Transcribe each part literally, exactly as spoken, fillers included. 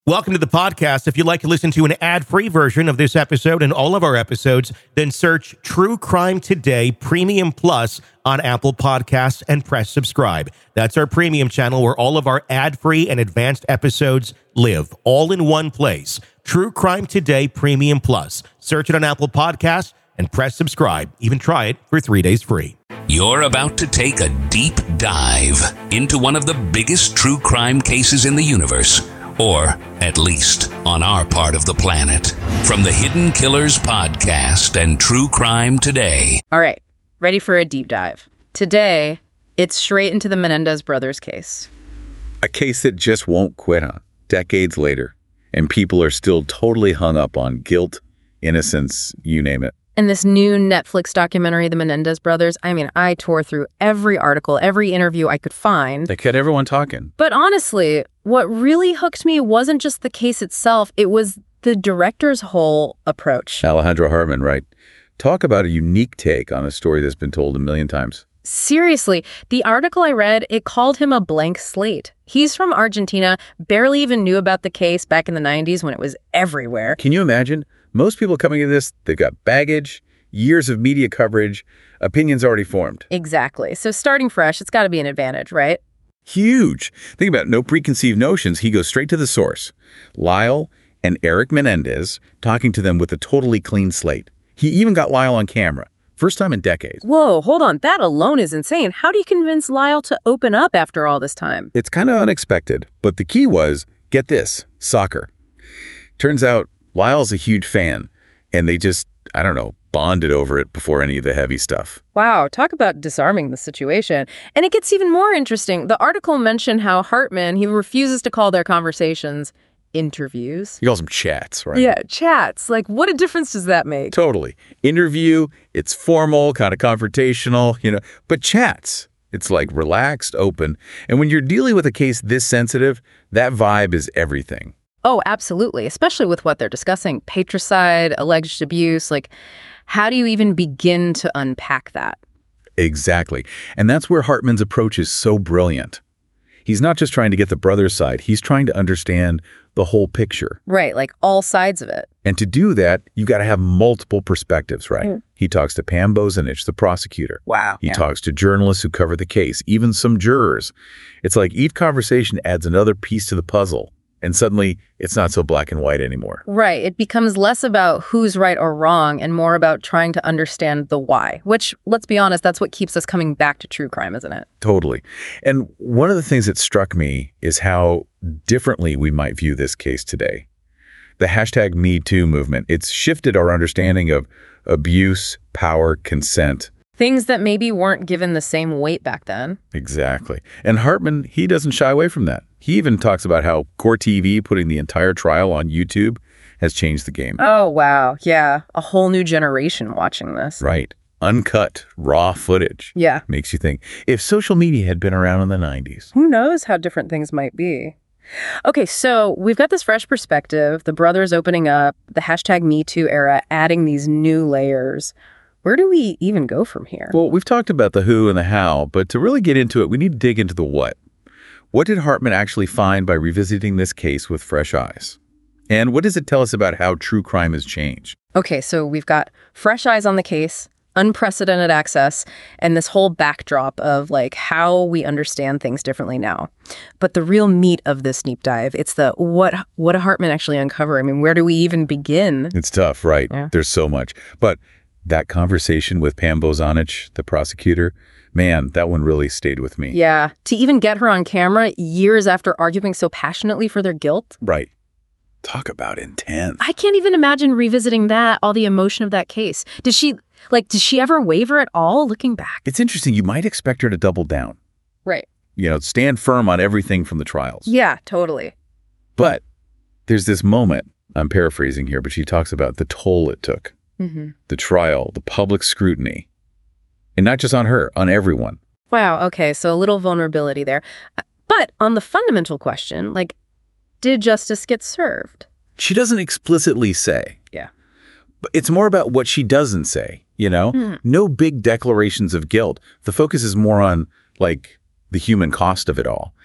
Welcome to the podcast. If you'd like to listen to an ad-free version of this episode and all of our episodes, then search True Crime Today Premium Plus on Apple Podcasts and press subscribe. That's our premium channel where all of our ad-free and advanced episodes live, all in one place. True Crime Today Premium Plus. Search it on Apple Podcasts and press subscribe. Even try it for three days free. You're about to take a deep dive into one of the biggest true crime cases in the universe. Or, at least, on our part of the planet. From the Hidden Killers podcast and True Crime Today. All right, ready for a deep dive. Today, it's straight into the Menendez brothers case. A case that just won't quit on, decades later. And people are still totally hung up on guilt, innocence, you name it. And this new Netflix documentary, The Menendez Brothers, I mean, I tore through every article, every interview I could find. They kept everyone talking. But honestly, what really hooked me wasn't just the case itself, it was the director's whole approach. Alejandro Hartman, right? Talk about a unique take on a story that's been told a million times. Seriously, the article I read, it called him a blank slate. He's from Argentina, barely even knew about the case back in the nineties when it was everywhere. Can you imagine? Most people coming into this, they've got baggage, years of media coverage, opinions already formed. Exactly. So starting fresh, it's got to be an advantage, right? Huge. Think about it. No preconceived notions. He goes straight to the source. Lyle and Eric Menendez talking to them with a totally clean slate. He even got Lyle on camera. First time in decades. Whoa, hold on. That alone is insane. How do you convince Lyle to open up after all this time? It's kind of unexpected, but the key was, get this, soccer. Turns out Lyle's a huge fan, and they just, I don't know, bonded over it before any of the heavy stuff. Wow, talk about disarming the situation. And it gets even more interesting. The article mentioned how Hartman, he refuses to call their conversations interviews. He calls them chats, right? Yeah, chats. Like, what a difference does that make? Totally. Interview, it's formal, kind of confrontational, you know, but chats, it's like relaxed, open. And when you're dealing with a case this sensitive, that vibe is everything. Oh, absolutely. Especially with what they're discussing, patricide, alleged abuse. Like, how do you even begin to unpack that? Exactly. And that's where Hartman's approach is so brilliant. He's not just trying to get the brother's side. He's trying to understand the whole picture. Right, like all sides of it. And to do that, you got to have multiple perspectives, right? Mm. He talks to Pam Bozanich, the prosecutor. Wow. He yeah. talks to journalists who cover the case, even some jurors. It's like each conversation adds another piece to the puzzle. And suddenly, it's not so black and white anymore. Right. It becomes less about who's right or wrong and more about trying to understand the why, which, let's be honest, that's what keeps us coming back to true crime, isn't it? Totally. And one of the things that struck me is how differently we might view this case today. The hashtag Me Too movement, it's shifted our understanding of abuse, power, consent. Things that maybe weren't given the same weight back then. Exactly. And Hartman, he doesn't shy away from that. He even talks about how Core T V putting the entire trial on YouTube has changed the game. Oh, wow. Yeah. A whole new generation watching this. Right. Uncut, raw footage. Yeah. Makes you think, if social media had been around in the nineties. Who knows how different things might be? Okay, so we've got this fresh perspective, the brothers opening up, the hashtag Me Too era, adding these new layers. Where do we even go from here? Well, we've talked about the who and the how, but to really get into it, we need to dig into the what. What did Hartman actually find by revisiting this case with fresh eyes? And what does it tell us about how true crime has changed? Okay, so we've got fresh eyes on the case, unprecedented access, and this whole backdrop of like how we understand things differently now. But the real meat of this deep dive, it's the what what did Hartman actually uncover? I mean, where do we even begin? It's tough, right? Yeah. There's so much. But that conversation with Pam Bozanich, the prosecutor, man, that one really stayed with me. Yeah. To even get her on camera years after arguing so passionately for their guilt. Right. Talk about intense. I can't even imagine revisiting that, all the emotion of that case. Did she, like, did she ever waver at all looking back? It's interesting. You might expect her to double down. Right. You know, stand firm on everything from the trials. Yeah, totally. But there's this moment, I'm paraphrasing here, but she talks about the toll it took. Mm-hmm. The trial, the public scrutiny, and not just on her, on everyone. Wow. Okay. So a little vulnerability there. But on the fundamental question, like, did justice get served? She doesn't explicitly say. Yeah. But it's more about what she doesn't say, you know? Mm. No big declarations of guilt. The focus is more on, like, the human cost of it all.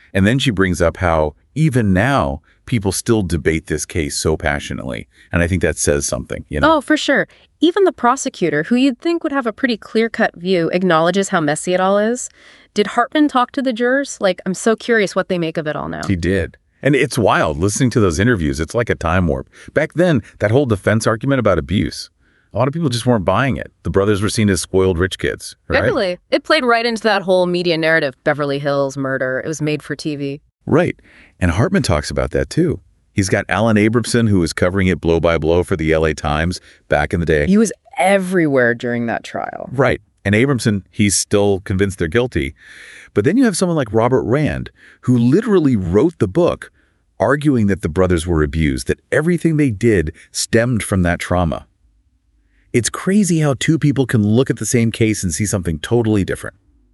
And then she brings up how even now people still debate this case so passionately. And I think that says something, you know? Oh, for sure. Even the prosecutor, who you'd think would have a pretty clear-cut view, acknowledges how messy it all is. Did Hartman talk to the jurors? Like, I'm so curious what they make of it all now. He did. And it's wild listening to those interviews. It's like a time warp. Back then, that whole defense argument about abuse, a lot of people just weren't buying it. The brothers were seen as spoiled rich kids, right? Really? It played right into that whole media narrative, Beverly Hills murder. It was made for T V. Right. And Hartman talks about that too. He's got Alan Abramson, who was covering it blow by blow for the L A Times back in the day. He was everywhere during that trial. Right. And Abramson, he's still convinced they're guilty. But then you have someone like Robert Rand, who literally wrote the book arguing that the brothers were abused, that everything they did stemmed from that trauma. It's crazy how two people can look at the same case and see something totally different.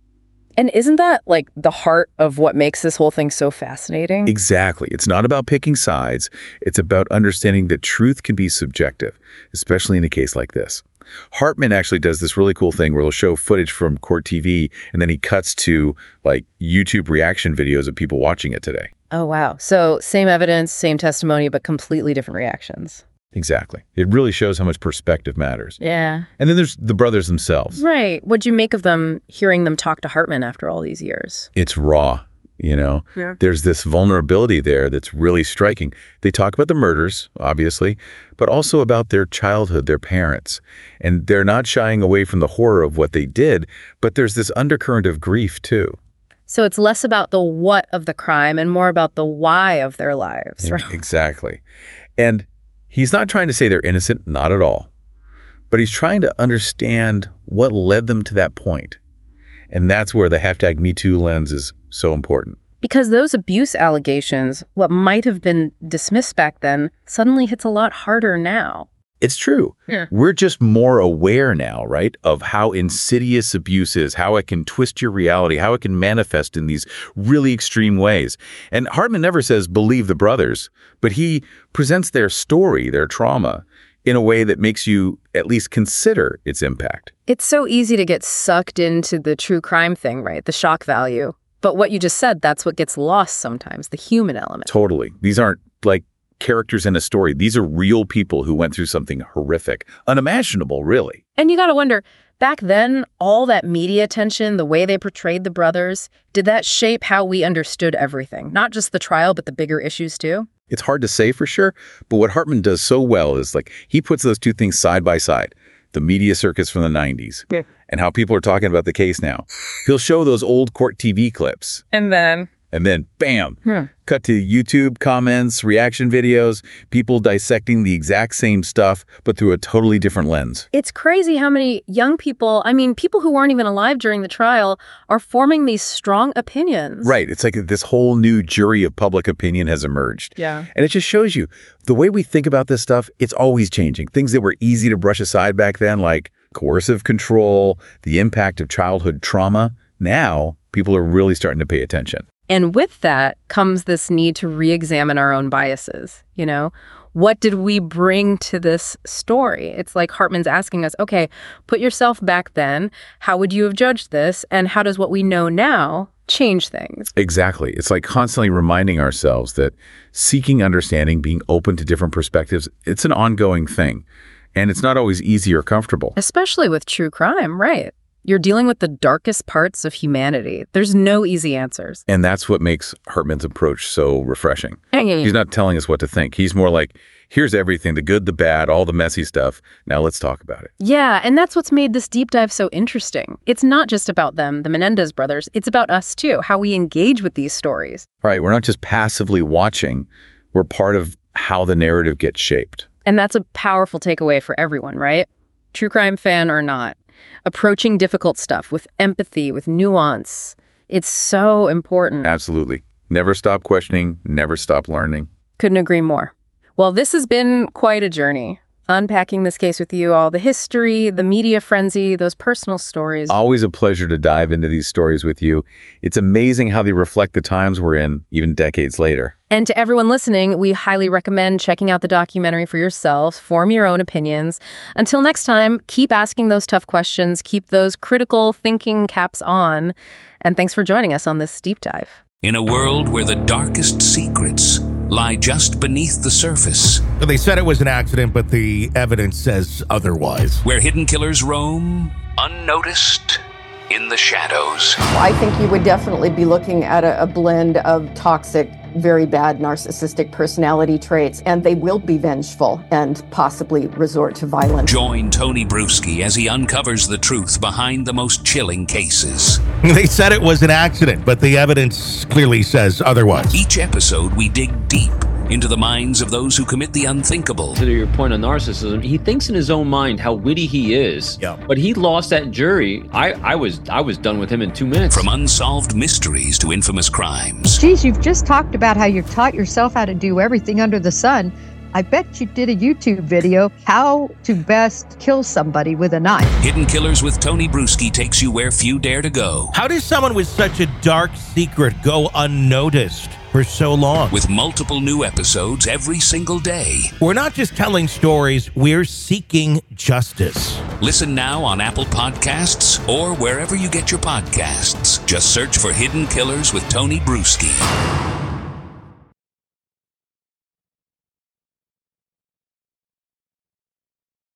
And isn't that like the heart of what makes this whole thing so fascinating? Exactly. It's not about picking sides. It's about understanding that truth can be subjective, especially in a case like this. Hartman actually does this really cool thing where he'll show footage from court T V and then he cuts to like YouTube reaction videos of people watching it today. Oh, wow. So same evidence, same testimony, but completely different reactions. Exactly. It really shows how much perspective matters. Yeah. And then there's the brothers themselves. Right. What'd you make of them hearing them talk to Hartman after all these years? It's raw, you know. Yeah. There's this vulnerability there that's really striking. They talk about the murders, obviously, but also about their childhood, their parents. And they're not shying away from the horror of what they did, but there's this undercurrent of grief too. So it's less about the what of the crime and more about the why of their lives, right? Exactly. And he's not trying to say they're innocent, not at all. But he's trying to understand what led them to that point. And that's where the hashtag Me Too lens is so important. Because those abuse allegations, what might have been dismissed back then, suddenly hits a lot harder now. It's true. Yeah. We're just more aware now, right, of how insidious abuse is, how it can twist your reality, how it can manifest in these really extreme ways. And Hartman never says, believe the brothers, but he presents their story, their trauma, in a way that makes you at least consider its impact. It's so easy to get sucked into the true crime thing, right? The shock value. But what you just said, that's what gets lost sometimes, the human element. Totally. These aren't like characters in a story. These are real people who went through something horrific, unimaginable, really. And you got to wonder, back then, all that media attention, the way they portrayed the brothers, did that shape how we understood everything? Not just the trial, but the bigger issues too? It's hard to say for sure, but what Hartman does so well is like he puts those two things side by side. The media circus from the nineties yeah. and how people are talking about the case now. He'll show those old court T V clips. And then... And then, bam, hmm. cut to YouTube comments, reaction videos, people dissecting the exact same stuff, but through a totally different lens. It's crazy how many young people, I mean, people who weren't even alive during the trial, are forming these strong opinions. Right. It's like this whole new jury of public opinion has emerged. Yeah. And it just shows you the way we think about this stuff, it's always changing. Things that were easy to brush aside back then, like coercive control, the impact of childhood trauma. Now, people are really starting to pay attention. And with that comes this need to re-examine our own biases, you know? What did we bring to this story? It's like Hartman's asking us, okay, put yourself back then. How would you have judged this? And how does what we know now change things? Exactly. It's like constantly reminding ourselves that seeking understanding, being open to different perspectives, it's an ongoing thing. And it's not always easy or comfortable. Especially with true crime, right? You're dealing with the darkest parts of humanity. There's no easy answers. And that's what makes Hartman's approach so refreshing. He's not telling us what to think. He's more like, here's everything, the good, the bad, all the messy stuff. Now let's talk about it. Yeah, and that's what's made this deep dive so interesting. It's not just about them, the Menendez brothers. It's about us, too, how we engage with these stories. Right. We're not just passively watching. We're part of how the narrative gets shaped. And that's a powerful takeaway for everyone, right? True crime fan or not. Approaching difficult stuff with empathy, with nuance. It's so important. Absolutely. Never stop questioning, never stop learning. Couldn't agree more. Well, this has been quite a journey. Unpacking this case with you all, the history, the media frenzy, those personal stories. Always a pleasure to dive into these stories with you. It's amazing how they reflect the times we're in, even decades later. And to everyone listening, we highly recommend checking out the documentary for yourself, form your own opinions. Until next time, keep asking those tough questions, keep those critical thinking caps on, and thanks for joining us on this deep dive. in a world where the darkest secrets lie just beneath the surface. They said it was an accident, but the evidence says otherwise. Where hidden killers roam, unnoticed, in the shadows. I think you would definitely be looking at a, a blend of toxic, very bad narcissistic personality traits, and they will be vengeful and possibly resort to violence. Join Tony Brueski as he uncovers the truth behind the most chilling cases. They said it was an accident, but the evidence clearly says otherwise. Each episode, we dig deep into the minds of those who commit the unthinkable. To your point on narcissism, he thinks in his own mind how witty he is. Yeah. But he lost that jury. I, I was I was done with him in two minutes. From unsolved mysteries to infamous crimes. Geez, you've just talked about how you've taught yourself how to do everything under the sun. I bet you did a YouTube video, how to best kill somebody with a knife. Hidden Killers with Tony Brueski takes you where few dare to go. How does someone with such a dark secret go unnoticed for so long? With multiple new episodes every single day. We're not just telling stories, we're seeking justice. Listen now on Apple Podcasts or wherever you get your podcasts. Just search for Hidden Killers with Tony Brueski.